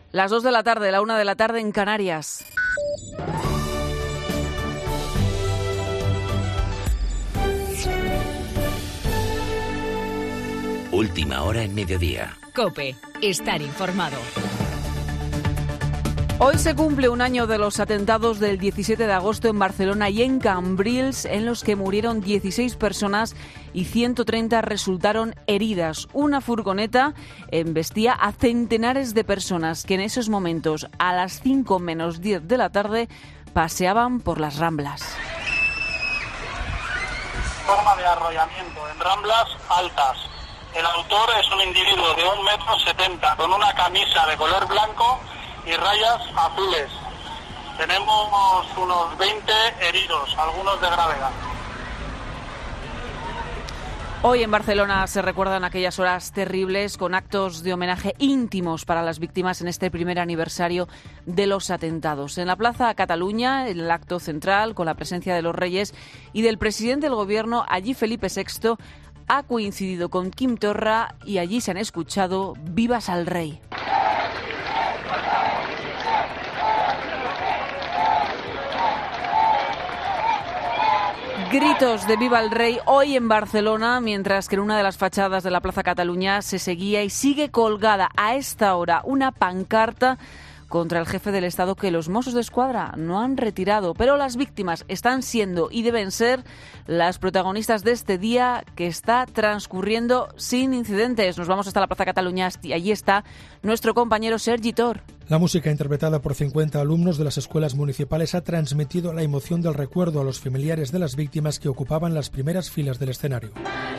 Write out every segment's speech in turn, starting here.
Las 2 de la tarde, la 1 de la tarde en Canarias. Última hora en mediodía. COPE. Estar informado. Hoy se cumple un año de los atentados del 17 de agosto en Barcelona y en Cambrils, en los que murieron 16 personas y 130 resultaron heridas. Una furgoneta embestía a centenares de personas que en esos momentos, a las 5 menos 10 de la tarde, paseaban por las Ramblas. Forma de arrollamiento en Ramblas altas. El autor es un individuo de 1,70 m con una camisa de color blanco y rayas azules. Tenemos unos 20 heridos, algunos de gravedad. Hoy en Barcelona se recuerdan aquellas horas terribles con actos de homenaje íntimos para las víctimas en este primer aniversario de los atentados. En la Plaza Cataluña, en el acto central, con la presencia de los Reyes y del presidente del Gobierno, allí Felipe VI ha coincidido con Quim Torra y allí se han escuchado «Vivas al Rey». Gritos de Viva el Rey hoy en Barcelona, mientras que en una de las fachadas de la Plaza Cataluña se seguía y sigue colgada a esta hora una pancarta contra el jefe del Estado que los Mossos d'Esquadra no han retirado. Pero las víctimas están siendo y deben ser las protagonistas de este día que está transcurriendo sin incidentes. Nos vamos hasta la Plaza Cataluña y allí está nuestro compañero Sergi Tor. La música interpretada por 50 alumnos de las escuelas municipales ha transmitido la emoción del recuerdo a los familiares de las víctimas que ocupaban las primeras filas del escenario.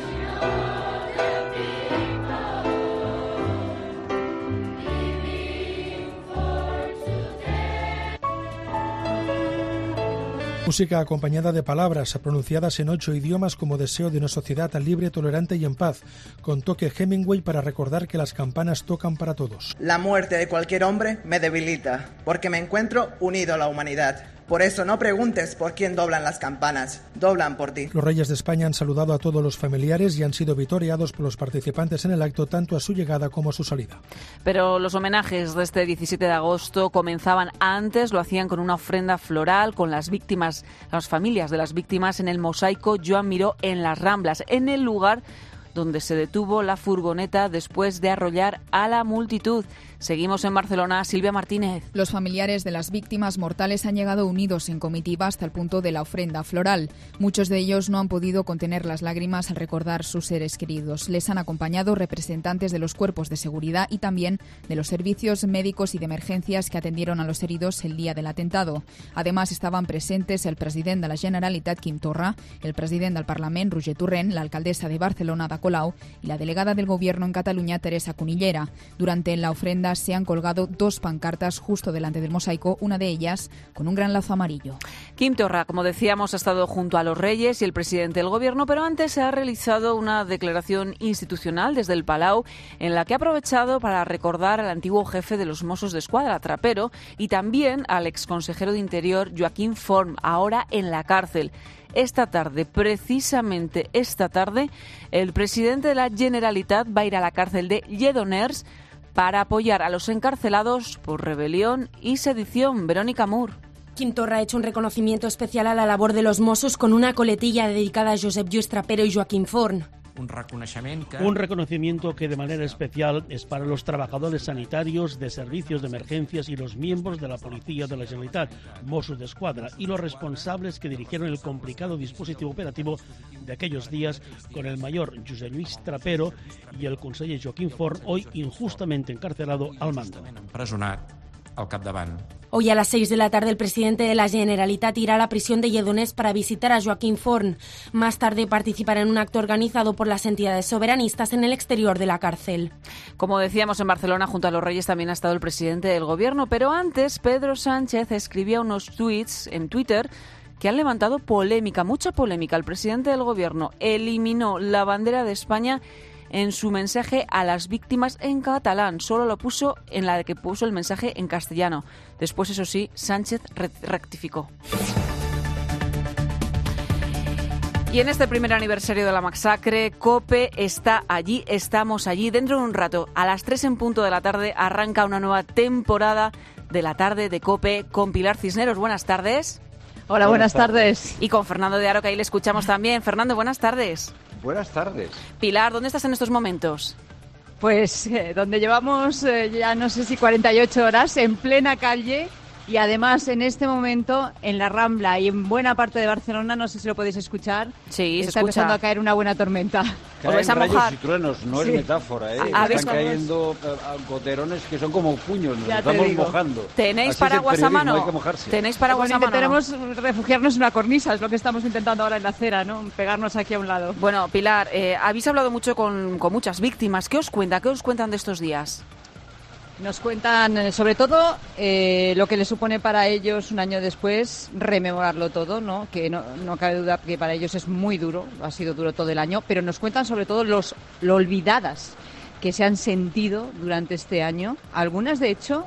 Música acompañada de palabras pronunciadas en 8 idiomas como deseo de una sociedad libre, tolerante y en paz, con toque Hemingway para recordar que las campanas tocan para todos. La muerte de cualquier hombre me debilita, porque me encuentro unido a la humanidad. Por eso no preguntes por quién doblan las campanas, doblan por ti. Los Reyes de España han saludado a todos los familiares y han sido vitoreados por los participantes en el acto, tanto a su llegada como a su salida. Pero los homenajes de este 17 de agosto comenzaban antes, lo hacían con una ofrenda floral, con las víctimas, las familias de las víctimas en el mosaico Joan Miró en las Ramblas, en el lugar donde se detuvo la furgoneta después de arrollar a la multitud. Seguimos en Barcelona, Silvia Martínez. Los familiares de las víctimas mortales han llegado unidos en comitiva hasta el punto de la ofrenda floral. Muchos de ellos no han podido contener las lágrimas al recordar sus seres queridos. Les han acompañado representantes de los cuerpos de seguridad y también de los servicios médicos y de emergencias que atendieron a los heridos el día del atentado. Además, estaban presentes el presidente de la Generalitat, Quim Torra, el presidente del Parlament, Roger Torrent, la alcaldesa de Barcelona, Ada Colau, y la delegada del Gobierno en Cataluña, Teresa Cunillera. Durante la ofrenda se han colgado 2 pancartas justo delante del mosaico, una de ellas con un gran lazo amarillo. Quim Torra, como decíamos, ha estado junto a los Reyes y el presidente del Gobierno, pero antes se ha realizado una declaración institucional desde el Palau en la que ha aprovechado para recordar al antiguo jefe de los Mossos d'Esquadra, Trapero, y también al exconsejero de Interior, Joaquín Forn, ahora en la cárcel. Esta tarde, precisamente esta tarde, el presidente de la Generalitat va a ir a la cárcel de Lledoners para apoyar a los encarcelados por rebelión y sedición. Verónica Mur. Quim Torra ha hecho un reconocimiento especial a la labor de los Mossos con una coletilla dedicada a Josep Lluís Trapero y Joaquín Forn. Un reconocimiento que de manera especial es para los trabajadores sanitarios de servicios de emergencias y los miembros de la Policía de la Generalitat, Mossos d'Esquadra, y los responsables que dirigieron el complicado dispositivo operativo de aquellos días con el mayor Josep Lluís Trapero y el conseller Joaquín Forn, hoy injustamente encarcelado al mando. Hoy a las 6 de la tarde el presidente de la Generalitat irá a la prisión de Lledoners para visitar a Joaquín Forn. Más tarde participará en un acto organizado por las entidades soberanistas en el exterior de la cárcel. Como decíamos, en Barcelona junto a los Reyes también ha estado el presidente del Gobierno, pero antes Pedro Sánchez escribía unos tweets en Twitter que han levantado polémica, mucha polémica. El presidente del Gobierno eliminó la bandera de España en su mensaje a las víctimas en catalán. Solo lo puso en la que puso el mensaje en castellano. Después, eso sí, Sánchez rectificó. Y en este primer aniversario de la masacre, COPE está allí, estamos allí. Dentro de un rato, a las 3 en punto de la tarde, arranca una nueva temporada de la tarde de COPE con Pilar Cisneros. Buenas tardes. Hola, buenas tardes. Y con Fernando de Aro, que ahí le escuchamos también. Fernando, buenas tardes. Buenas tardes. Pilar, ¿dónde estás en estos momentos? Pues donde llevamos ya no sé si 48 horas, en plena calle. Y además, en este momento, en la Rambla y en buena parte de Barcelona, no sé si lo podéis escuchar, sí, está empezando a caer una buena tormenta. Caen rayos y truenos, no es metáfora, ¿eh? Están cayendo goterones que son como puños, nos estamos mojando. ¿Tenéis paraguas a mano? Hay que mojarse. ¿Tenéis paraguas a mano? Tenemos refugiarnos en una cornisa, es lo que estamos intentando ahora en la acera, ¿no? Pegarnos aquí a un lado. Bueno, Pilar, habéis hablado mucho con muchas víctimas. ¿Qué os cuentan de estos días? Nos cuentan, sobre todo, lo que les supone para ellos un año después rememorarlo todo, ¿no? Que no cabe duda que para ellos es muy duro, ha sido duro todo el año, pero nos cuentan sobre todo lo olvidadas que se han sentido durante este año. Algunas, de hecho,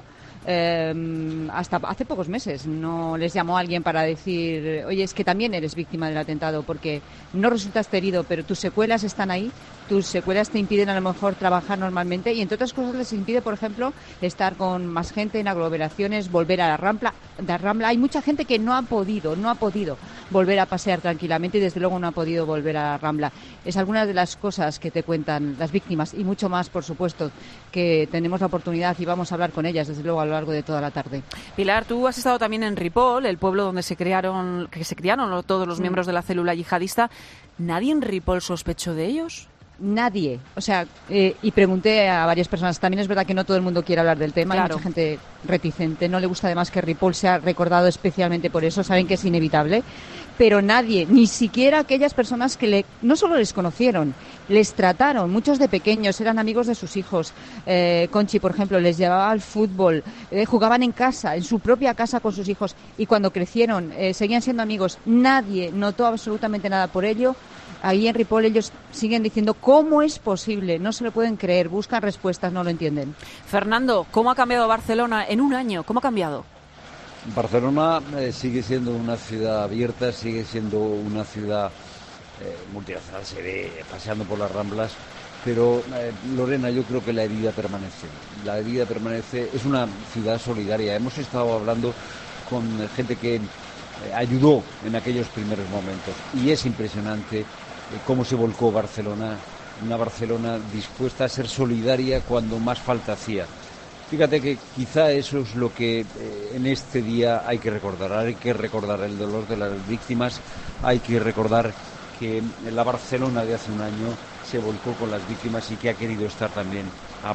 hasta hace pocos meses no les llamó alguien para decir, oye, es que también eres víctima del atentado, porque no resultaste herido, pero tus secuelas están ahí. Tus secuelas te impiden a lo mejor trabajar normalmente y, entre otras cosas, les impide, por ejemplo, estar con más gente en aglomeraciones, volver a la Rambla. Hay mucha gente que no ha podido volver a pasear tranquilamente y, desde luego, no ha podido volver a la Rambla. Es algunas de las cosas que te cuentan las víctimas y mucho más, por supuesto, que tenemos la oportunidad y vamos a hablar con ellas, desde luego, a lo largo de toda la tarde. Pilar, tú has estado también en Ripoll, el pueblo donde se criaron todos los miembros de la célula yihadista. ¿Nadie en Ripoll sospechó de ellos? Nadie, o sea, y pregunté a varias personas. También es verdad que no todo el mundo quiere hablar del tema, claro. Hay mucha gente reticente, no le gusta además que Ripoll sea recordado especialmente por eso, saben que es inevitable, pero nadie, ni siquiera aquellas personas que no solo les conocieron, les trataron, muchos de pequeños, eran amigos de sus hijos. Conchi, por ejemplo, les llevaba al fútbol, jugaban en casa, en su propia casa con sus hijos, y cuando crecieron seguían siendo amigos. Nadie notó absolutamente nada por ello. Ahí en Ripoll ellos siguen diciendo, ¿cómo es posible? No se lo pueden creer, buscan respuestas, no lo entienden. Fernando, ¿cómo ha cambiado Barcelona en un año? ¿Cómo ha cambiado? Barcelona sigue siendo una ciudad abierta, sigue siendo una ciudad multinacional, se ve paseando por las Ramblas, pero Lorena, yo creo que la herida permanece. La herida permanece, es una ciudad solidaria. Hemos estado hablando con gente que ayudó en aquellos primeros momentos y es impresionante cómo se volcó Barcelona, una Barcelona dispuesta a ser solidaria cuando más falta hacía. Fíjate que quizá eso es lo que en este día hay que recordar el dolor de las víctimas, hay que recordar que la Barcelona de hace un año se volcó con las víctimas y que ha querido estar también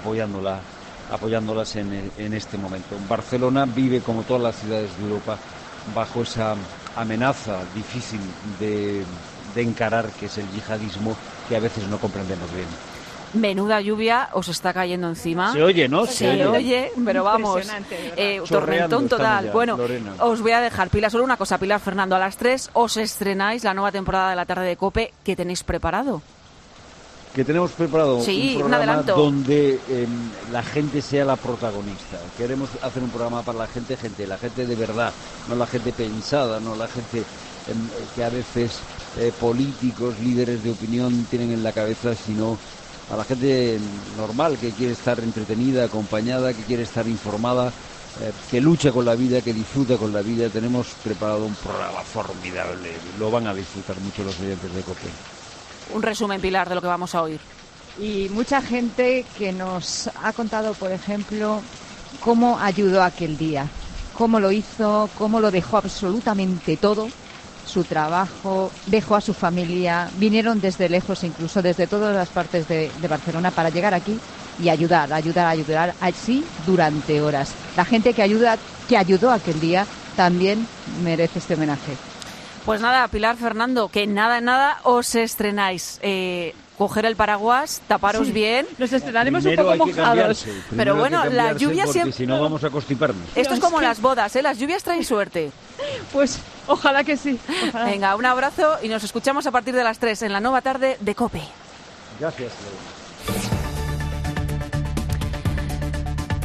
apoyándolas en este momento. Barcelona vive, como todas las ciudades de Europa, bajo esa amenaza difícil de encarar, que es el yihadismo, que a veces no comprendemos bien. Menuda lluvia os está cayendo encima. Se oye, ¿no? Se oye, pero vamos, tormentón total. Ya, bueno, Lorena. Os voy a dejar, Pilar, solo una cosa, Pilar, Fernando, a las 3 os estrenáis la nueva temporada de la tarde de COPE. ¿Qué tenéis preparado? Que tenemos preparado sí, un programa donde la gente sea la protagonista. Queremos hacer un programa para la gente de verdad, no la gente pensada, no la gente que a veces políticos, líderes de opinión tienen en la cabeza, sino a la gente normal, que quiere estar entretenida, acompañada, que quiere estar informada, que lucha con la vida, que disfruta con la vida. Tenemos preparado un programa formidable, lo van a disfrutar mucho los oyentes de COPE. Un resumen, Pilar, de lo que vamos a oír. Y mucha gente que nos ha contado, por ejemplo, cómo ayudó aquel día, cómo lo hizo, cómo lo dejó absolutamente todo, su trabajo, dejó a su familia, vinieron desde lejos, incluso desde todas las partes de Barcelona, para llegar aquí y ayudar, así durante horas. La gente que ayudó aquel día también merece este homenaje. Pues nada, Pilar, Fernando, que nada os estrenáis. Coger el paraguas, taparos bien. Nos estrenaremos un poco mojados. Pero bueno, la lluvia siempre... si no vamos a constiparnos. Esto es como las bodas, ¿eh? Las lluvias traen suerte. Pues ojalá que sí. Ojalá. Venga, un abrazo y nos escuchamos a partir de las 3 en la nueva tarde de COPE. Gracias.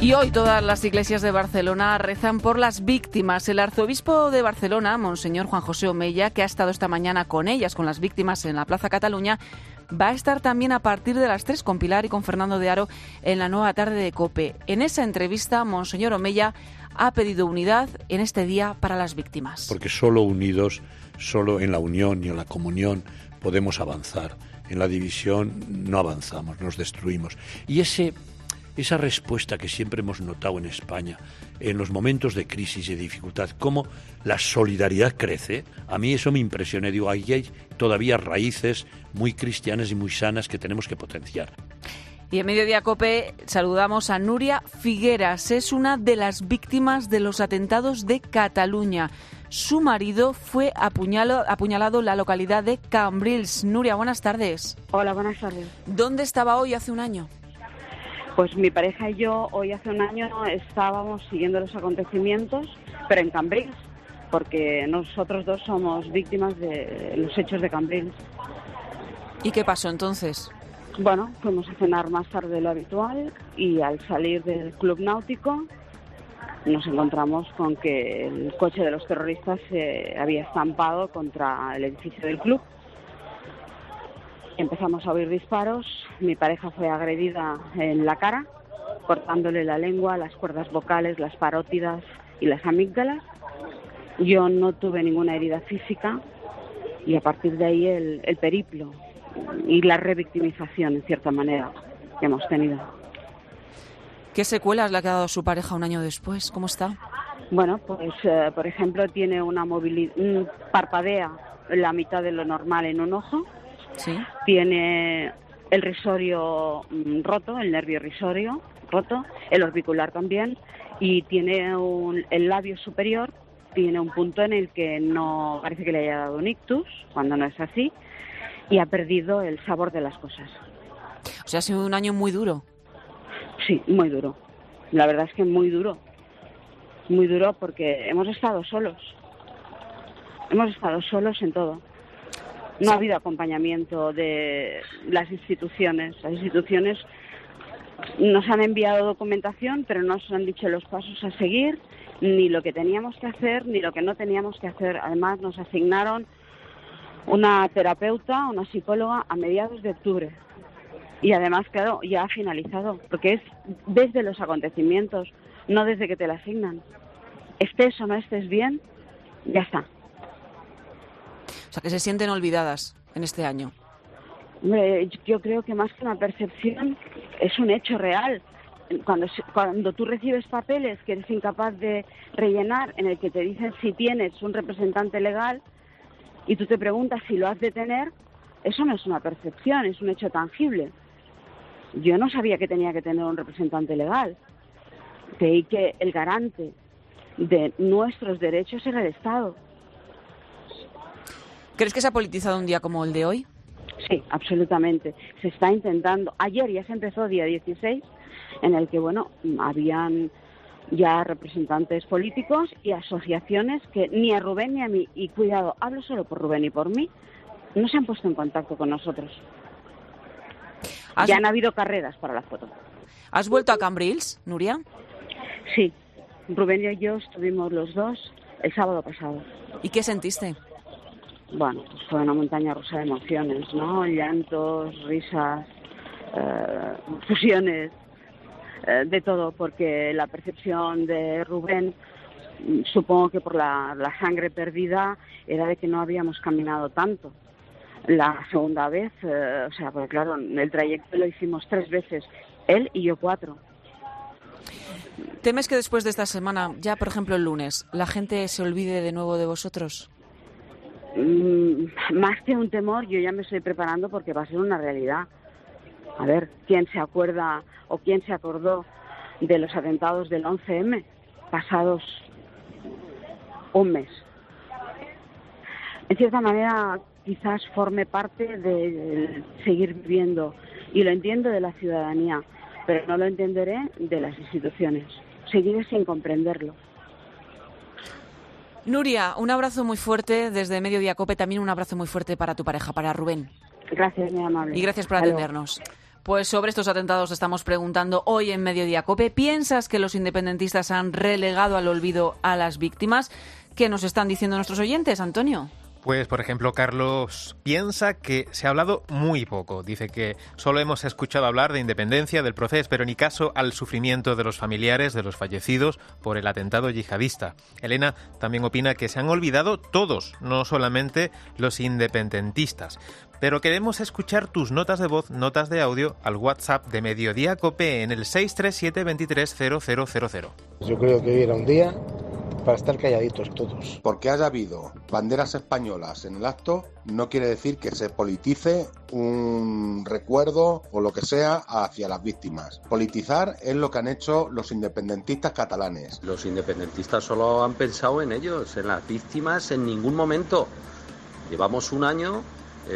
Y hoy todas las iglesias de Barcelona rezan por las víctimas. El arzobispo de Barcelona, Monseñor Juan José Omella, que ha estado esta mañana con ellas, con las víctimas en la Plaza Cataluña, va a estar también a partir de las 3 con Pilar y con Fernando de Aro en la nueva tarde de COPE. En esa entrevista, Monseñor Omella ha pedido unidad en este día para las víctimas. Porque solo unidos, solo en la unión y en la comunión podemos avanzar. En la división no avanzamos, nos destruimos. Y esa respuesta que siempre hemos notado en España, en los momentos de crisis y de dificultad, cómo la solidaridad crece, a mí eso me impresiona. Digo, ahí hay todavía raíces muy cristianas y muy sanas que tenemos que potenciar. Y en Mediodía COPE saludamos a Núria Figueras. Es una de las víctimas de los atentados de Cataluña. Su marido fue apuñalado en la localidad de Cambrils. Núria, buenas tardes. Hola, buenas tardes. ¿Dónde estaba hoy hace un año? Pues mi pareja y yo hoy hace un año estábamos siguiendo los acontecimientos, pero en Cambrils, porque nosotros dos somos víctimas de los hechos de Cambrils. ¿Y qué pasó entonces? Bueno, fuimos a cenar más tarde de lo habitual y al salir del club náutico nos encontramos con que el coche de los terroristas se había estampado contra el edificio del club. Empezamos a oír disparos, mi pareja fue agredida en la cara, cortándole la lengua, las cuerdas vocales, las parótidas y las amígdalas. Yo no tuve ninguna herida física y a partir de ahí el periplo y la revictimización, en cierta manera, que hemos tenido. ¿Qué secuelas le ha quedado a su pareja un año después? ¿Cómo está? Bueno, pues por ejemplo tiene una movilidad, parpadea la mitad de lo normal en un ojo. Sí. Tiene el risorio roto, el nervio risorio roto, el orbicular también, y tiene el labio superior, tiene un punto en el que no parece que le haya dado un ictus, cuando no es así, y ha perdido el sabor de las cosas. O sea, ha sido un año muy duro. Sí, muy duro. La verdad es que muy duro. Muy duro porque hemos estado solos. Hemos estado solos en todo. No ha habido acompañamiento de las instituciones. Las instituciones nos han enviado documentación, pero no nos han dicho los pasos a seguir, ni lo que teníamos que hacer, ni lo que no teníamos que hacer. Además, nos asignaron una terapeuta, una psicóloga, a mediados de octubre. Y además, claro, ya ha finalizado, porque es desde los acontecimientos, no desde que te la asignan. Estés o no estés bien, ya está. O sea, que se sienten olvidadas en este año. Yo creo que más que una percepción, es un hecho real. Cuando tú recibes papeles que eres incapaz de rellenar, en el que te dicen si tienes un representante legal, y tú te preguntas si lo has de tener, eso no es una percepción, es un hecho tangible. Yo no sabía que tenía que tener un representante legal. Creí que el garante de nuestros derechos era el Estado. ¿Crees que se ha politizado un día como el de hoy? Sí, absolutamente. Se está intentando. Ayer ya se empezó, día 16, en el que, bueno, habían ya representantes políticos y asociaciones que ni a Rubén ni a mí, y cuidado, hablo solo por Rubén y por mí, no se han puesto en contacto con nosotros. Ya han habido carreras para la foto. ¿Has vuelto a Cambrils, Núria? Sí, Rubén y yo estuvimos los dos el sábado pasado. ¿Y qué sentiste? Bueno, pues fue una montaña rusa de emociones, ¿no? Llantos, risas, fusiones, de todo, porque la percepción de Rubén, supongo que por la sangre perdida, era de que no habíamos caminado tanto. La segunda vez, porque claro, el trayecto lo hicimos 3 veces, él y yo 4. ¿Temes que después de esta semana, ya por ejemplo el lunes, la gente se olvide de nuevo de vosotros? Más que un temor, yo ya me estoy preparando porque va a ser una realidad. A ver, ¿quién se acuerda o quién se acordó de los atentados del 11M pasados un mes? En cierta manera, quizás forme parte de seguir viviendo, y lo entiendo de la ciudadanía, pero no lo entenderé de las instituciones. Seguiré sin comprenderlo. Núria, un abrazo muy fuerte desde Mediodía COPE, también un abrazo muy fuerte para tu pareja, para Rubén. Gracias, muy amable. Y gracias por atendernos. Pues sobre estos atentados estamos preguntando hoy en Mediodía COPE. ¿Piensas que los independentistas han relegado al olvido a las víctimas? ¿Qué nos están diciendo nuestros oyentes, Antonio? Pues, por ejemplo, Carlos piensa que se ha hablado muy poco. Dice que solo hemos escuchado hablar de independencia, del proceso, pero ni caso al sufrimiento de los familiares de los fallecidos por el atentado yihadista. Elena también opina que se han olvidado todos, no solamente los independentistas. Pero queremos escuchar tus notas de voz, notas de audio, al WhatsApp de Mediodía COPE en el 637 23 0000. Yo creo que hoy era un día para estar calladitos todos. Porque haya habido banderas españolas en el acto no quiere decir que se politice un recuerdo o lo que sea hacia las víctimas. Politizar es lo que han hecho los independentistas catalanes. Los independentistas solo han pensado en ellos, en las víctimas en ningún momento. Llevamos un año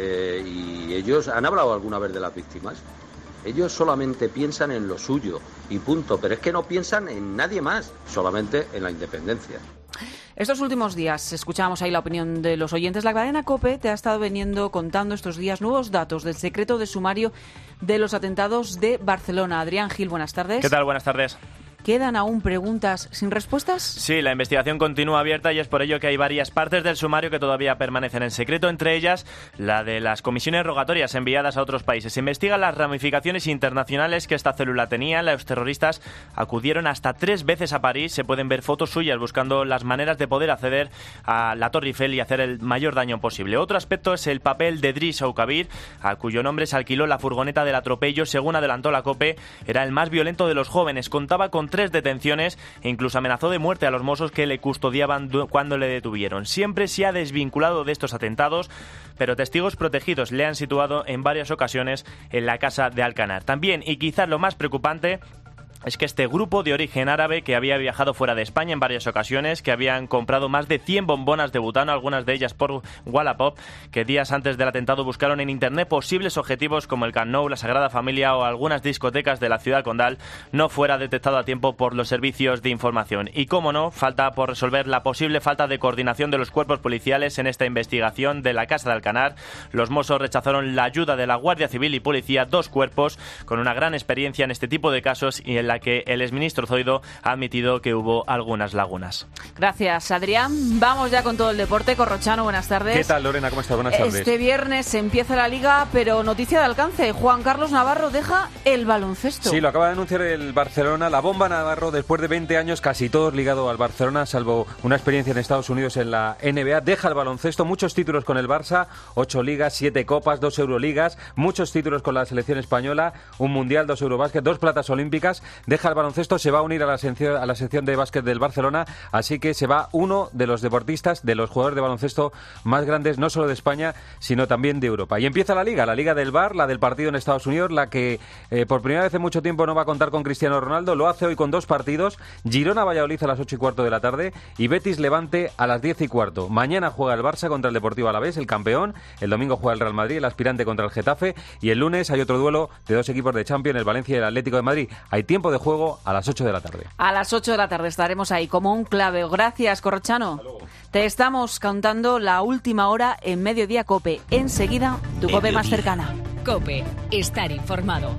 y ellos han hablado alguna vez de las víctimas. Ellos solamente piensan en lo suyo y punto, pero es que no piensan en nadie más, solamente en la independencia. Estos últimos días escuchábamos ahí la opinión de los oyentes. La cadena COPE te ha estado contando estos días nuevos datos del secreto de sumario de los atentados de Barcelona. Adrián Gil, buenas tardes. ¿Qué tal? Buenas tardes. ¿Quedan aún preguntas sin respuestas? Sí, la investigación continúa abierta y es por ello que hay varias partes del sumario que todavía permanecen en secreto, entre ellas la de las comisiones rogatorias enviadas a otros países. Se investigan las ramificaciones internacionales que esta célula tenía. Los terroristas acudieron hasta 3 veces a París. Se pueden ver fotos suyas buscando las maneras de poder acceder a la Torre Eiffel y hacer el mayor daño posible. Otro aspecto es el papel de Driss Oukabir, a cuyo nombre se alquiló la furgoneta del atropello. Según adelantó la COPE, era el más violento de los jóvenes. Contaba con 3 detenciones e incluso amenazó de muerte a los mozos que le custodiaban cuando le detuvieron. Siempre se ha desvinculado de estos atentados, pero testigos protegidos le han situado en varias ocasiones en la casa de Alcanar. También, y quizás lo más preocupante, es que este grupo de origen árabe que había viajado fuera de España en varias ocasiones, que habían comprado más de 100 bombonas de butano, algunas de ellas por Wallapop, que días antes del atentado buscaron en internet posibles objetivos como el Camp Nou, la Sagrada Familia o algunas discotecas de la ciudad condal, no fuera detectado a tiempo por los servicios de información. Y cómo no, falta por resolver la posible falta de coordinación de los cuerpos policiales en esta investigación de la casa de Alcanar. Los mozos rechazaron la ayuda de la Guardia Civil y Policía, 2 cuerpos con una gran experiencia en este tipo de casos y en la que el exministro Zoido ha admitido que hubo algunas lagunas. Gracias, Adrián. Vamos ya con todo el deporte. Corrochano, buenas tardes. ¿Qué tal, Lorena? ¿Cómo estás? Buenas tardes. Este viernes empieza la Liga, pero noticia de alcance. Juan Carlos Navarro deja el baloncesto. Sí, lo acaba de anunciar el Barcelona. La bomba Navarro, después de 20 años, casi todos ligados al Barcelona, salvo una experiencia en Estados Unidos en la NBA, deja el baloncesto. Muchos títulos con el Barça, 8 ligas, 7 copas, 2 Euroligas, muchos títulos con la selección española, un mundial, 2 Eurobásquet, 2 platas olímpicas. Deja el baloncesto, se va a unir a la sección de básquet del Barcelona, así que se va uno de los deportistas, de los jugadores de baloncesto más grandes, no solo de España, sino también de Europa. Y empieza la Liga del VAR, la del partido en Estados Unidos, la que por primera vez en mucho tiempo no va a contar con Cristiano Ronaldo, lo hace hoy con 2 partidos, Girona-Valladolid a las 8:15 de la tarde y Betis-Levante a las 10:15. Mañana juega el Barça contra el Deportivo Alavés, el campeón, el domingo juega el Real Madrid, el aspirante contra el Getafe, y el lunes hay otro duelo de 2 equipos de Champions, el Valencia y el Atlético de Madrid. Hay tiempo de juego a las 8 de la tarde. A las 8 de la tarde estaremos ahí como un clave. Gracias, Corrochano. Te estamos contando la última hora en Mediodía COPE. Enseguida, tu COPE más cercana. COPE. Estar informado.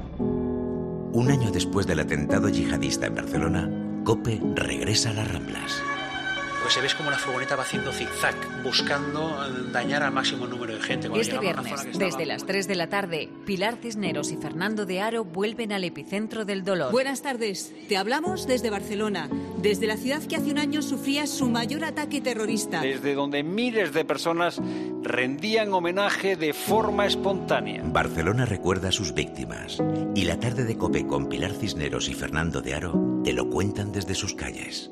Un año después del atentado yihadista en Barcelona, COPE regresa a las Ramblas. Pues se ves como la furgoneta va haciendo zigzag, buscando dañar al máximo número de gente. Este viernes, desde las 3 de la tarde, Pilar Cisneros y Fernando de Aro vuelven al epicentro del dolor. Buenas tardes, te hablamos desde Barcelona, desde la ciudad que hace un año sufría su mayor ataque terrorista. Desde donde miles de personas rendían homenaje de forma espontánea. Barcelona recuerda a sus víctimas y la tarde de COPE con Pilar Cisneros y Fernando de Aro te lo cuentan desde sus calles.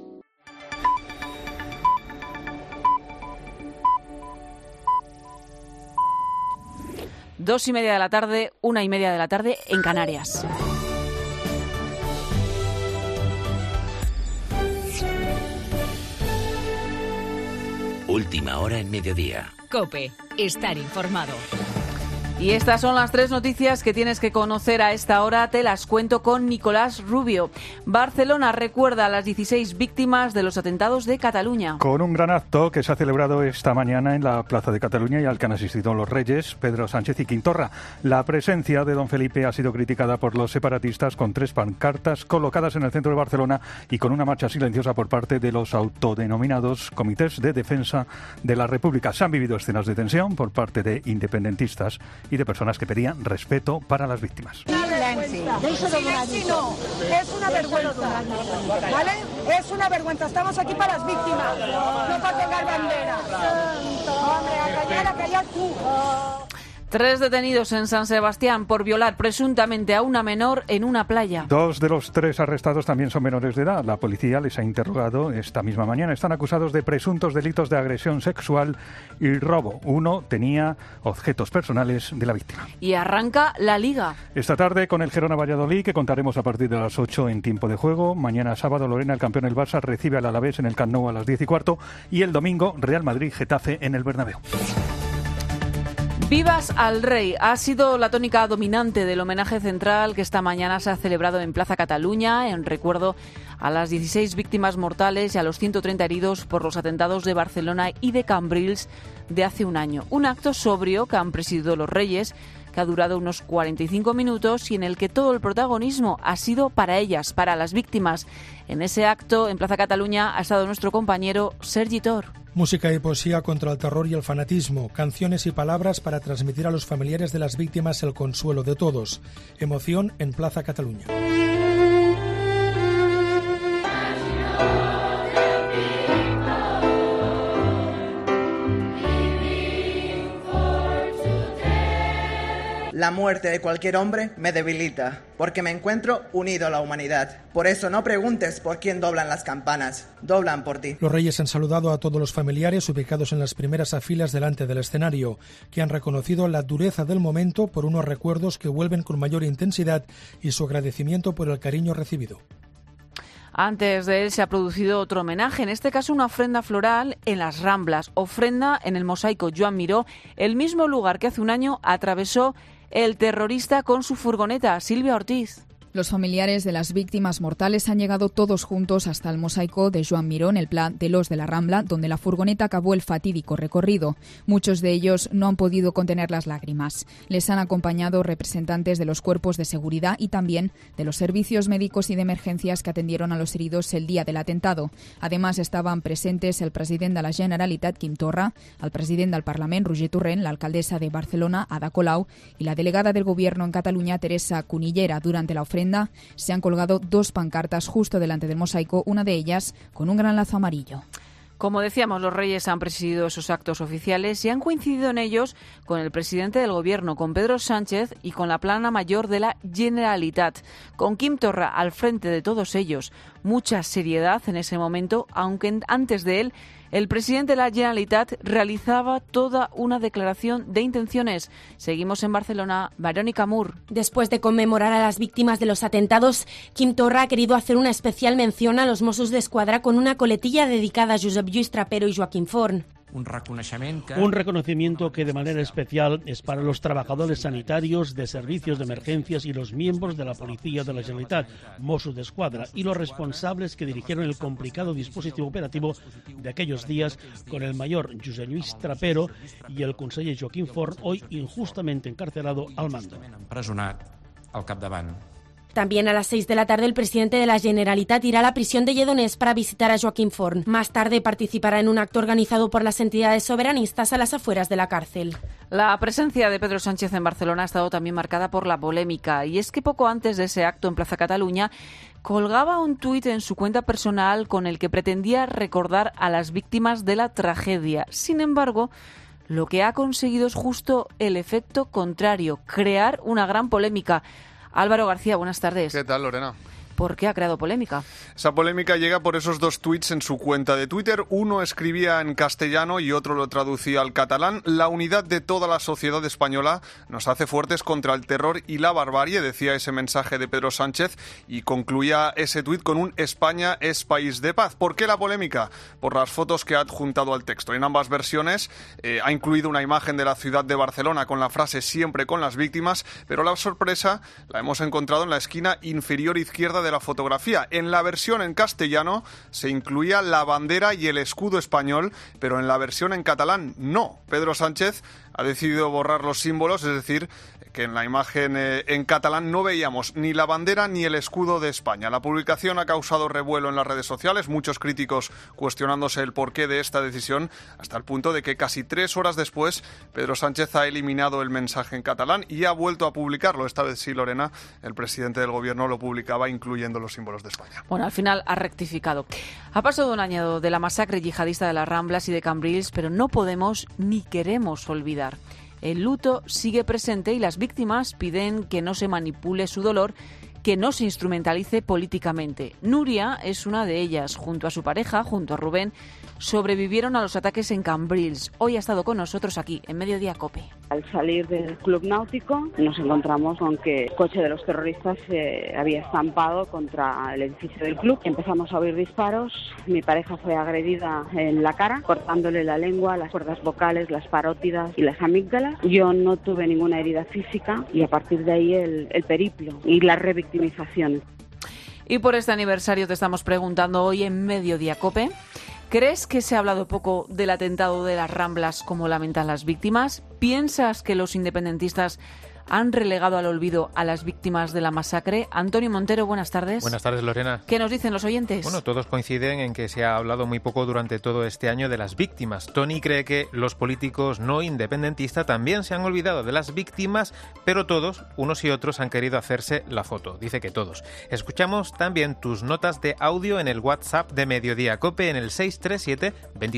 2:30 de la tarde, 1:30 de la tarde en Canarias. Última hora en Mediodía. COPE. Estar informado. Y estas son las 3 noticias que tienes que conocer a esta hora. Te las cuento con Nicolás Rubio. Barcelona recuerda a las 16 víctimas de los atentados de Cataluña. Con un gran acto que se ha celebrado esta mañana en la Plaza de Cataluña y al que han asistido los reyes, Pedro Sánchez y Quim Torra. La presencia de don Felipe ha sido criticada por los separatistas con 3 pancartas colocadas en el centro de Barcelona y con una marcha silenciosa por parte de los autodenominados comités de defensa de la República. Se han vivido escenas de tensión por parte de independentistas y de personas que pedían respeto para las víctimas. Silenci no, es una vergüenza, ¿vale? Es una vergüenza, estamos aquí para las víctimas, no para colgar bandera. Hombre, a callar tú. 3 detenidos en San Sebastián por violar presuntamente a una menor en una playa. 2 de los 3 arrestados también son menores de edad. La policía les ha interrogado esta misma mañana. Están acusados de presuntos delitos de agresión sexual y robo. Uno tenía objetos personales de la víctima. Y arranca la Liga. Esta tarde con el Girona Valladolid, que contaremos a partir de las 8 en tiempo de juego. Mañana sábado, Lorena, el campeón del Barça, recibe al Alavés en el Camp Nou a las 10:15. Y el domingo, Real Madrid-Getafe en el Bernabéu. Vivas al Rey ha sido la tónica dominante del homenaje central que esta mañana se ha celebrado en Plaza Cataluña en recuerdo a las 16 víctimas mortales y a los 130 heridos por los atentados de Barcelona y de Cambrils de hace un año. Un acto sobrio que han presidido los Reyes, que ha durado unos 45 minutos y en el que todo el protagonismo ha sido para ellas, para las víctimas. En ese acto, en Plaza Cataluña, ha estado nuestro compañero Sergi Tor. Música y poesía contra el terror y el fanatismo, canciones y palabras para transmitir a los familiares de las víctimas el consuelo de todos. Emoción en Plaza Cataluña. La muerte de cualquier hombre me debilita, porque me encuentro unido a la humanidad. Por eso no preguntes por quién doblan las campanas, doblan por ti. Los Reyes han saludado a todos los familiares ubicados en las primeras filas delante del escenario, que han reconocido la dureza del momento por unos recuerdos que vuelven con mayor intensidad y su agradecimiento por el cariño recibido. Antes de él se ha producido otro homenaje, en este caso una ofrenda floral en las Ramblas, ofrenda en el mosaico Joan Miró, el mismo lugar que hace un año atravesó el terrorista con su furgoneta, Silvia Ortiz. Los familiares de las víctimas mortales han llegado todos juntos hasta el mosaico de Joan Miró en el Pla de los de la Rambla, donde la furgoneta acabó el fatídico recorrido. Muchos de ellos no han podido contener las lágrimas. Les han acompañado representantes de los cuerpos de seguridad y también de los servicios médicos y de emergencias que atendieron a los heridos el día del atentado. Además, estaban presentes el president de la Generalitat, Quim Torra, el president del Parlament, Roger Torrent, la alcaldesa de Barcelona, Ada Colau, y la delegada del Gobierno en Cataluña, Teresa Cunillera. Durante la ofrenda se han colgado 2 pancartas justo delante del mosaico, una de ellas con un gran lazo amarillo. Como decíamos, los Reyes han presidido esos actos oficiales y han coincidido en ellos con el presidente del Gobierno, con Pedro Sánchez y con la plana mayor de la Generalitat, con Quim Torra al frente de todos ellos. Mucha seriedad en ese momento, aunque antes de él el presidente de la Generalitat realizaba toda una declaración de intenciones. Seguimos en Barcelona, Verónica Mur. Después de conmemorar a las víctimas de los atentados, Quim Torra ha querido hacer una especial mención a los Mossos d'Esquadra con una coletilla dedicada a Josep Lluís Trapero y Joaquim Forn. Un reconocimiento que de manera especial es para los trabajadores sanitarios de servicios de emergencias y los miembros de la Policía de la Generalitat, Mossos d'Esquadra, y los responsables que dirigieron el complicado dispositivo operativo de aquellos días con el mayor Josep Lluís Trapero y el conseller Joaquim Forn, hoy injustamente encarcelado al mando. También a las 6 de la tarde el presidente de la Generalitat irá a la prisión de Lledoners para visitar a Joaquim Forn. Más tarde participará en un acto organizado por las entidades soberanistas a las afueras de la cárcel. La presencia de Pedro Sánchez en Barcelona ha estado también marcada por la polémica, y es que poco antes de ese acto en Plaza Cataluña colgaba un tuit en su cuenta personal con el que pretendía recordar a las víctimas de la tragedia. Sin embargo, lo que ha conseguido es justo el efecto contrario, crear una gran polémica. Álvaro García, buenas tardes. ¿Qué tal, Lorena? ¿Por qué ha creado polémica? Esa polémica llega por esos dos tuits en su cuenta de Twitter. Uno escribía en castellano y otro lo traducía al catalán. La unidad de toda la sociedad española nos hace fuertes contra el terror y la barbarie, decía ese mensaje de Pedro Sánchez, y concluía ese tuit con un España es país de paz. ¿Por qué la polémica? Por las fotos que ha adjuntado al texto. En ambas versiones ha incluido una imagen de la ciudad de Barcelona con la frase siempre con las víctimas, pero la sorpresa la hemos encontrado en la esquina inferior izquierda de la fotografía. En la versión en castellano se incluía la bandera y el escudo español, pero en la versión en catalán no. Pedro Sánchez ha decidido borrar los símbolos, es decir, que en la imagen en catalán no veíamos ni la bandera ni el escudo de España. La publicación ha causado revuelo en las redes sociales, muchos críticos cuestionándose el porqué de esta decisión, hasta el punto de que casi 3 horas después Pedro Sánchez ha eliminado el mensaje en catalán y ha vuelto a publicarlo. Esta vez sí, Lorena, el presidente del gobierno lo publicaba incluyendo los símbolos de España. Bueno, al final ha rectificado. Ha pasado un año de la masacre yihadista de las Ramblas y de Cambrils, pero no podemos ni queremos olvidar. El luto sigue presente y las víctimas piden que no se manipule su dolor, que no se instrumentalice políticamente. Nuria es una de ellas. Junto a su pareja, junto a Rubén, sobrevivieron a los ataques en Cambrils. Hoy ha estado con nosotros aquí, en Mediodía COPE. Al salir del club náutico nos encontramos con que el coche de los terroristas se había estampado contra el edificio del club. Empezamos a oír disparos. Mi pareja fue agredida en la cara, cortándole la lengua, las cuerdas vocales, las parótidas y las amígdalas. Yo no tuve ninguna herida física y a partir de ahí el periplo y la revictimización. Y por este aniversario te estamos preguntando hoy en Mediodía COPE, ¿crees que se ha hablado poco del atentado de las Ramblas como lamentan las víctimas? ¿Piensas que los independentistas han relegado al olvido a las víctimas de la masacre? Antonio Montero, buenas tardes. Buenas tardes, Lorena. ¿Qué nos dicen los oyentes? Bueno, todos coinciden en que se ha hablado muy poco durante todo este año de las víctimas. Tony cree que los políticos no independentistas también se han olvidado de las víctimas, pero todos, unos y otros, han querido hacerse la foto. Dice que todos. Escuchamos también tus notas de audio en el WhatsApp de Mediodía COPE en el 637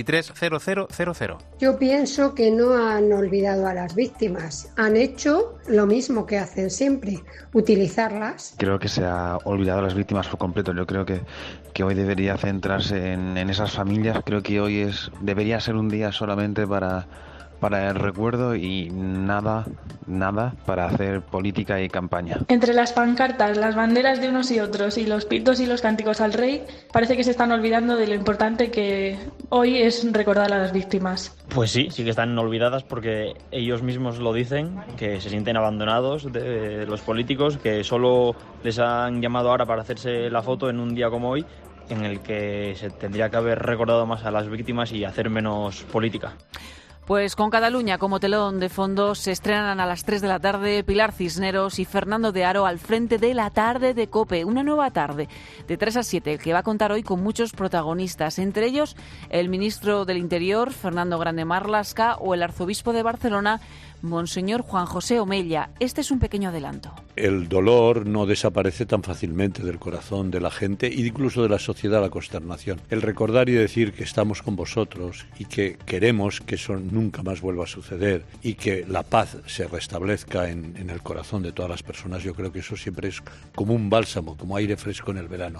230000. Yo pienso que no han olvidado a las víctimas. Han hecho lo mismo que hacen siempre, utilizarlas. Creo que se ha olvidado a las víctimas por completo. Yo creo que hoy debería centrarse en esas familias. Creo que hoy debería ser un día solamente para el recuerdo y nada para hacer política y campaña. Entre las pancartas, las banderas de unos y otros y los pitos y los cánticos al rey, parece que se están olvidando de lo importante que hoy es recordar a las víctimas. Pues sí que están olvidadas porque ellos mismos lo dicen, que se sienten abandonados de los políticos, que solo les han llamado ahora para hacerse la foto en un día como hoy, en el que se tendría que haber recordado más a las víctimas y hacer menos política. Pues con Cataluña como telón de fondo se estrenan a las 3 de la tarde Pilar Cisneros y Fernando de Aro al frente de la tarde de COPE, una nueva tarde de 3 a 7 que va a contar hoy con muchos protagonistas, entre ellos el ministro del Interior, Fernando Grande Marlaska, o el arzobispo de Barcelona, Monseñor Juan José Omella. Este es un pequeño adelanto. El dolor no desaparece tan fácilmente del corazón de la gente e incluso de la sociedad, la consternación. El recordar y decir que estamos con vosotros y que queremos que eso nunca más vuelva a suceder y que la paz se restablezca en el corazón de todas las personas, yo creo que eso siempre es como un bálsamo, como aire fresco en el verano.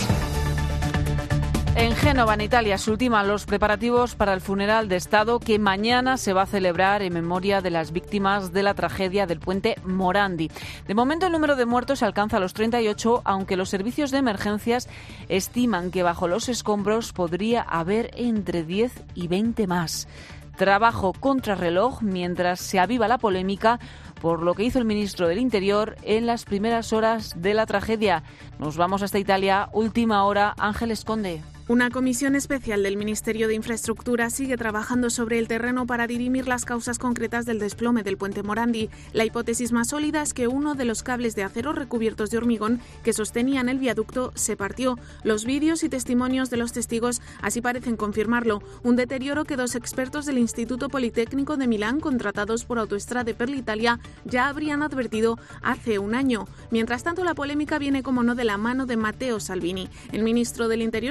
En Génova, en Italia, se ultiman los preparativos para el funeral de Estado que mañana se va a celebrar en memoria de las víctimas de la tragedia del puente Morandi. De momento, el número de muertos alcanza los 38, aunque los servicios de emergencias estiman que bajo los escombros podría haber entre 10 y 20 más. Trabajo contrarreloj mientras se aviva la polémica por lo que hizo el ministro del Interior en las primeras horas de la tragedia. Nos vamos hasta Italia. Última hora, Ángeles Conde. Una comisión especial del Ministerio de Infraestructura sigue trabajando sobre el terreno para dirimir las causas concretas del desplome del puente Morandi. La hipótesis más sólida es que uno de los cables de acero recubiertos de hormigón que sostenían el viaducto se partió. Los vídeos y testimonios de los testigos así parecen confirmarlo. Un deterioro que 2 expertos del Instituto Politécnico de Milán, contratados por Autostrade per l'Italia, ya habrían advertido hace un año. Mientras tanto, la polémica viene, como no, de la mano de Matteo Salvini. El ministro del Interior estuvo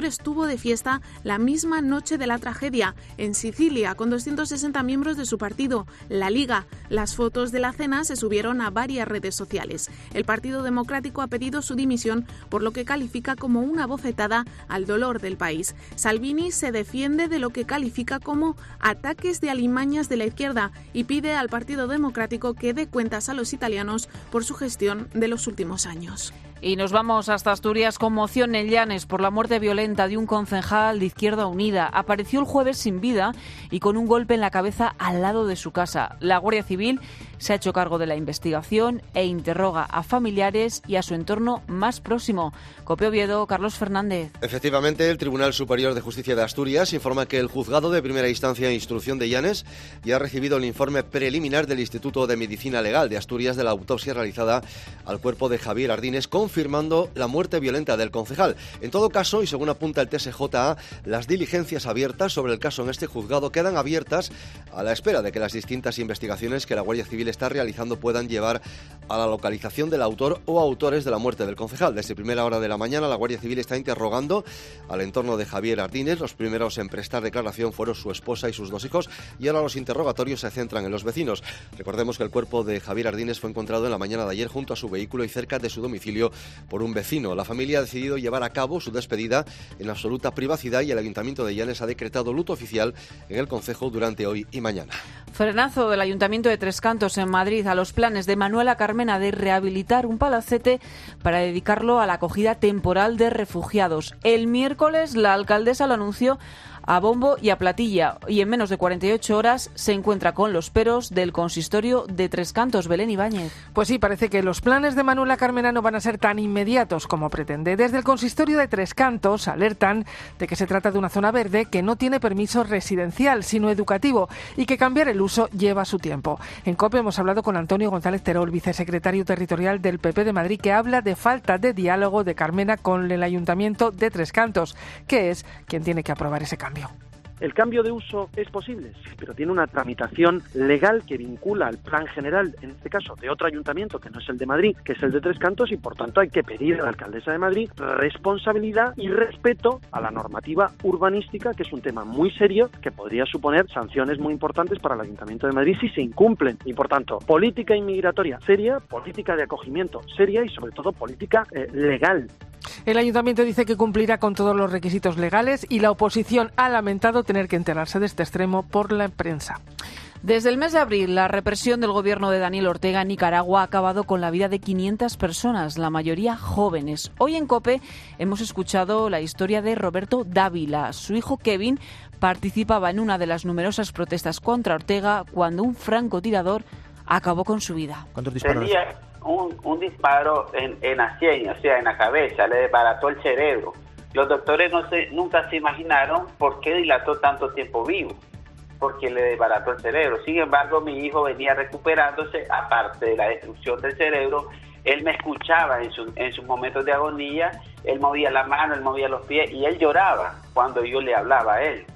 de fiesta la misma noche de la tragedia, en Sicilia, con 260 miembros de su partido, la Liga. Las fotos de la cena se subieron a varias redes sociales. El Partido Democrático ha pedido su dimisión por lo que califica como una bofetada al dolor del país. Salvini se defiende de lo que califica como ataques de alimañas de la izquierda y pide al Partido Democrático que dé cuentas a los italianos por su gestión de los últimos años. Y nos vamos hasta Asturias. Conmoción en Llanes por la muerte violenta de un concejal de Izquierda Unida. Apareció el jueves sin vida y con un golpe en la cabeza al lado de su casa. La Guardia Civil se ha hecho cargo de la investigación e interroga a familiares y a su entorno más próximo. COPE Oviedo, Carlos Fernández. Efectivamente, el Tribunal Superior de Justicia de Asturias informa que el Juzgado de Primera Instancia e Instrucción de Llanes ya ha recibido el informe preliminar del Instituto de Medicina Legal de Asturias de la autopsia realizada al cuerpo de Javier Ardines, confirmando la muerte violenta del concejal. En todo caso, y según apunta el TSJA, las diligencias abiertas sobre el caso en este juzgado quedan abiertas a la espera de que las distintas investigaciones que la Guardia Civil está realizando puedan llevar a la localización del autor o autores de la muerte del concejal. Desde primera hora de la mañana, la Guardia Civil está interrogando al entorno de Javier Ardines. Los primeros en prestar declaración fueron su esposa y sus 2 hijos, y ahora los interrogatorios se centran en los vecinos. Recordemos que el cuerpo de Javier Ardines fue encontrado en la mañana de ayer junto a su vehículo y cerca de su domicilio por un vecino. La familia ha decidido llevar a cabo su despedida en absoluta privacidad y el Ayuntamiento de Llanes ha decretado luto oficial en el concejo durante hoy y mañana. Frenazo del Ayuntamiento de Tres Cantos en Madrid a los planes de Manuela Carmena de rehabilitar un palacete para dedicarlo a la acogida temporal de refugiados. El miércoles la alcaldesa lo anunció a bombo y a platilla, y en menos de 48 horas se encuentra con los peros del consistorio de Tres Cantos. Belén Ibáñez. Pues sí, parece que los planes de Manuela Carmena no van a ser tan inmediatos como pretende. Desde el consistorio de Tres Cantos alertan de que se trata de una zona verde que no tiene permiso residencial, sino educativo, y que cambiar el uso lleva su tiempo. En COPE hemos hablado con Antonio González Terol, vicesecretario territorial del PP de Madrid, que habla de falta de diálogo de Carmena con el Ayuntamiento de Tres Cantos, que es quien tiene que aprobar ese cambio. El cambio de uso es posible, sí, pero tiene una tramitación legal que vincula al plan general, en este caso de otro ayuntamiento que no es el de Madrid, que es el de Tres Cantos, y por tanto hay que pedir a la alcaldesa de Madrid responsabilidad y respeto a la normativa urbanística, que es un tema muy serio que podría suponer sanciones muy importantes para el Ayuntamiento de Madrid si se incumplen. Y por tanto, política inmigratoria seria, política de acogimiento seria y sobre todo política legal. El Ayuntamiento dice que cumplirá con todos los requisitos legales y la oposición ha lamentado tener que enterarse de este extremo por la prensa. Desde el mes de abril, la represión del gobierno de Daniel Ortega en Nicaragua ha acabado con la vida de 500 personas, la mayoría jóvenes. Hoy en COPE hemos escuchado la historia de Roberto Dávila. Su hijo Kevin participaba en una de las numerosas protestas contra Ortega cuando un francotirador acabó con su vida. ¿Cuántos disparos? Tenía un disparo en la sien, o sea, en la cabeza, le desbarató el cerebro. Los doctores nunca se imaginaron por qué dilató tanto tiempo vivo, porque le desbarató el cerebro. Sin embargo, mi hijo venía recuperándose, aparte de la destrucción del cerebro. Él me escuchaba en sus momentos de agonía, él movía la mano, él movía los pies y él lloraba cuando yo le hablaba a él.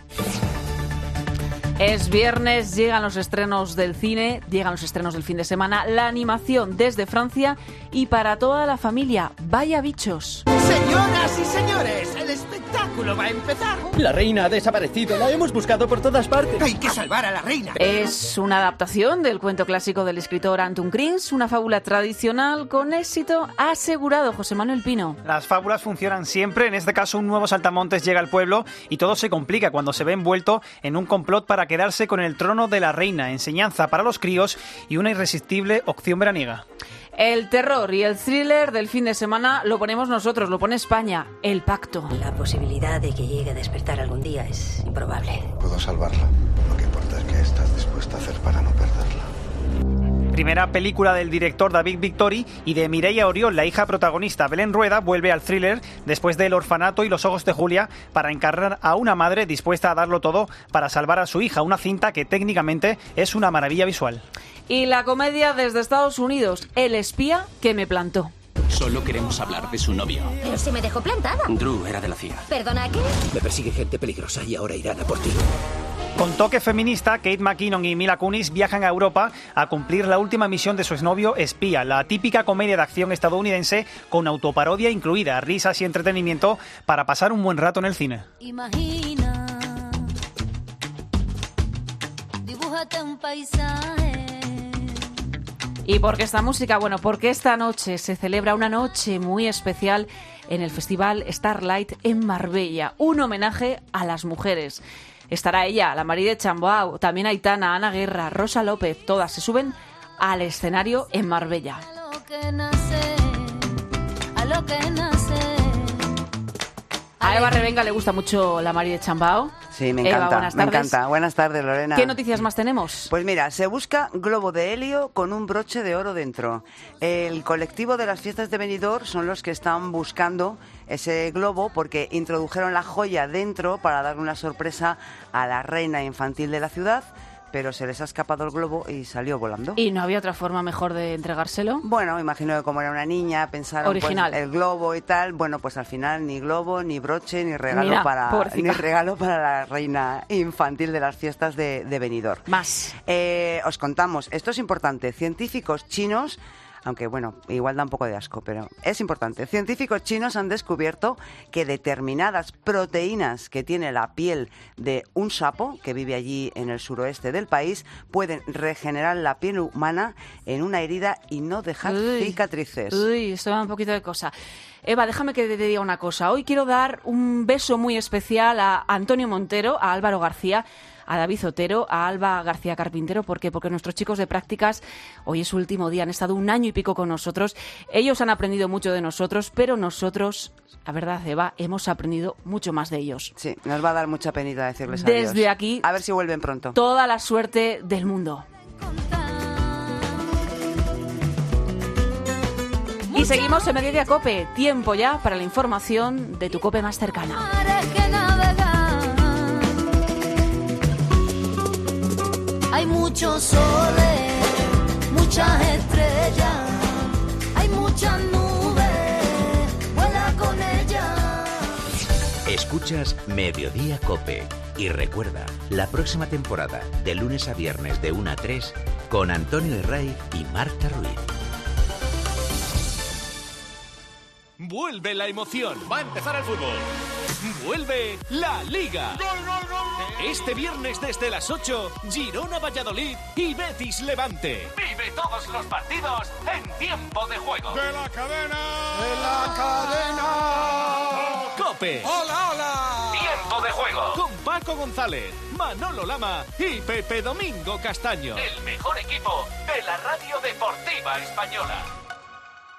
Es viernes, llegan los estrenos del cine, llegan los estrenos del fin de semana, la animación desde Francia y para toda la familia. ¡Vaya bichos! Señoras y señores, el espectáculo va a empezar. La reina ha desaparecido, la hemos buscado por todas partes. Hay que salvar a la reina. Es una adaptación del cuento clásico del escritor Anton Krins, una fábula tradicional con éxito asegurado. José Manuel Pino. Las fábulas funcionan siempre, en este caso un nuevo saltamontes llega al pueblo y todo se complica cuando se ve envuelto en un complot para quedarse con el trono de la reina, enseñanza para los críos y una irresistible opción veraniega. El terror y el thriller del fin de semana lo ponemos nosotros, lo pone España, El Pacto. La posibilidad de que llegue a despertar algún día es improbable. Puedo salvarla. Lo que importa es qué estás dispuesta a hacer para no perderla. Primera película del director David Victori y de Mireia Oriol, la hija protagonista. Belén Rueda vuelve al thriller después del Orfanato y Los ojos de Julia para encarnar a una madre dispuesta a darlo todo para salvar a su hija, una cinta que técnicamente es una maravilla visual. Y la comedia desde Estados Unidos, El espía que me plantó. Solo queremos hablar de su novio. Pero se me dejó plantada. Drew era de la CIA. ¿Perdona, qué? Me persigue gente peligrosa y ahora irán a por ti. Con toque feminista, Kate McKinnon y Mila Kunis viajan a Europa a cumplir la última misión de su exnovio Espía, la típica comedia de acción estadounidense con autoparodia incluida, risas y entretenimiento para pasar un buen rato en el cine. Imagina, dibújate un paisaje. ¿Y por qué esta música? Bueno, porque esta noche se celebra una noche muy especial en el Festival Starlight en Marbella, un homenaje a las mujeres. Estará ella, la Marí de Chamboao, también Aitana, Ana Guerra, Rosa López, todas se suben al escenario en Marbella. A Eva Revenga le gusta mucho la Marí de Chamboao. Sí, me encanta, Eva, buenas me tardes. encanta. Buenas tardes, Lorena. ¿Qué noticias más tenemos? Pues mira, se busca globo de helio con un broche de oro dentro. El colectivo de las fiestas de Benidorm son los que están buscando ese globo porque introdujeron la joya dentro para darle una sorpresa a la reina infantil de la ciudad, pero se les ha escapado el globo y salió volando. ¿Y no había otra forma mejor de entregárselo? Bueno, imagino que como era una niña, pensaron Original. Pues, el globo y tal. Bueno, pues al final ni globo, ni broche, ni regalo, Mira, para la reina infantil de las fiestas de Benidorm. Más. Os contamos, esto es importante, científicos chinos, aunque bueno, igual da un poco de asco, pero es importante. Científicos chinos han descubierto que determinadas proteínas que tiene la piel de un sapo, que vive allí en el suroeste del país, pueden regenerar la piel humana en una herida y no dejar cicatrices. Uy, esto da un poquito de cosa. Eva, déjame que te diga una cosa. Hoy quiero dar un beso muy especial a Antonio Montero, a Álvaro García, a David Zotero, a Alba García Carpintero. ¿Por qué? Porque nuestros chicos de prácticas, hoy es su último día, han estado 1 año y pico con nosotros. Ellos han aprendido mucho de nosotros, pero nosotros, la verdad, Eva, hemos aprendido mucho más de ellos. Sí, nos va a dar mucha penita decirles Desde adiós. aquí, a ver si vuelven pronto. Toda la suerte del mundo. Y seguimos en Mediodía Cope. Tiempo ya para la información de tu Cope más cercana. Hay muchos soles, muchas estrellas, hay muchas nubes, vuela con ellas. Escuchas Mediodía Cope. Y recuerda, la próxima temporada, de lunes a viernes de 1 a 3, con Antonio Herray y Marta Ruiz. Vuelve la emoción. Va a empezar el fútbol. Vuelve la Liga. Este viernes desde las 8, Girona Valladolid y Betis Levante. Vive todos los partidos en tiempo de juego. ¡De la cadena! ¡Cope! ¡Hola, hola! Tiempo de juego. Con Paco González, Manolo Lama y Pepe Domingo Castaño. El mejor equipo de la radio deportiva española.